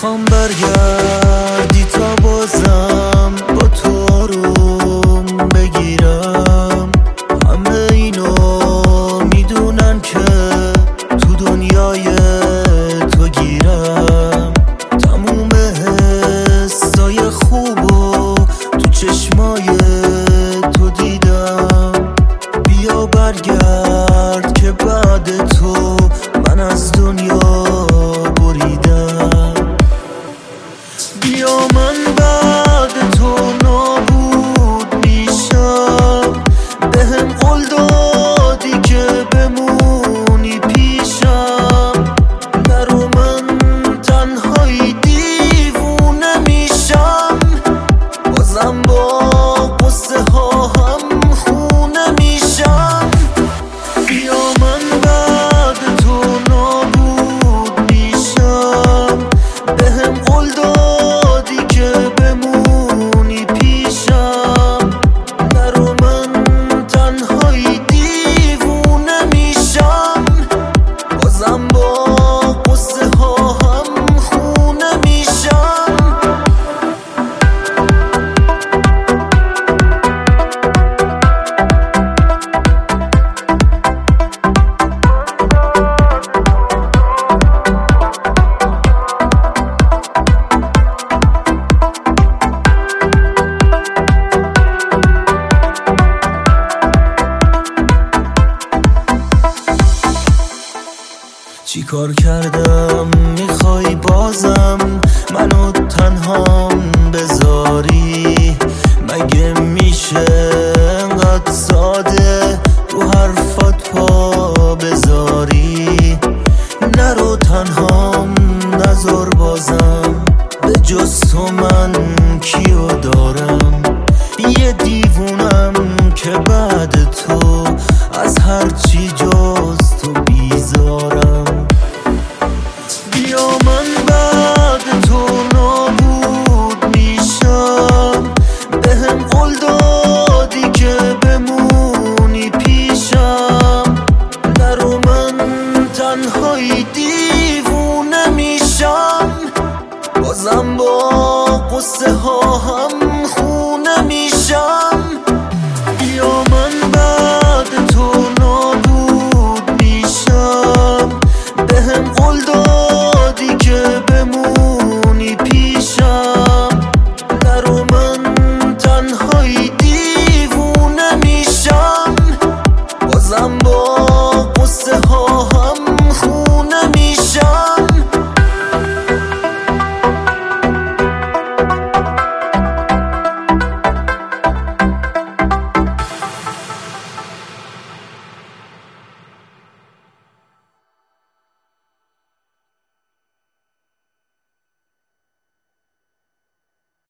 میخوام برگردی تا بازم با تو آروم بگیرم. همه اینو میدونن که تو دنیای تو گیرم. تموم حسای خوبو تو چشمای تو دیدم. بیا برگرد که بعد تو من از دنیا بریدم. بیا من بعد تو نابود میشم. بهم قول دادی که بمونی پیشم. نرو من تنهایی دیوونه میشم. بازم با قصه ها هم خونه میشم. بیا من بعد تو نابود میشم. بهم قول دادی که بمونی پیشم. نرو من تنهایی دیوونه میشم. بازم با قصه ها هم خونه میشم. چی کار کردم میخوای بازم منو تنهام بذاری؟ مگه میشه انقدر ساده رو حرفات پا بذاری؟ نرو تنهام نذار بازم. به جز تو من کیو دارم؟ یه دیوونم که بعد تو از هرچی جز تو بیزارم. بیا من بعد تو نابود میشم. بهم قول دادی که بمونی پیشم. نرو من تنهایی دیوونه میشم. بازم با قصه ها هم خونه میشم. بیا من بعد تو نابود میشم. بهم قول دادی